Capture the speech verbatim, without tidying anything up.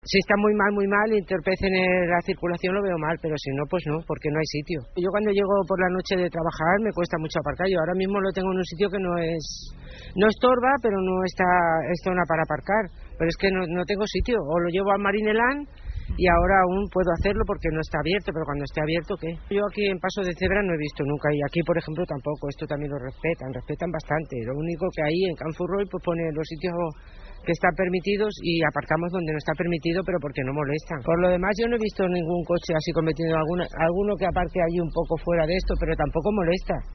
Si está muy mal, muy mal, y entorpecen eh, la circulación, lo veo mal, pero si no, pues no, porque no hay sitio. Yo cuando llego por la noche de trabajar me cuesta mucho aparcar. Yo ahora mismo lo tengo en un sitio que no es, no estorba, pero no está, es zona para aparcar. Pero es que no, no tengo sitio. O lo llevo a Marinelán y ahora aún puedo hacerlo porque no está abierto, pero cuando esté abierto, ¿qué? Yo aquí en Paso de Cebra no he visto nunca, y aquí, por ejemplo, tampoco. Esto también lo respetan, respetan bastante. Lo único que ahí en Canfurroy pues pone los sitios que están permitidos y aparcamos donde no está permitido, pero porque no molestan. Por lo demás, yo no he visto ningún coche así cometiendo alguna, alguno que aparte allí un poco fuera de esto, pero tampoco molesta.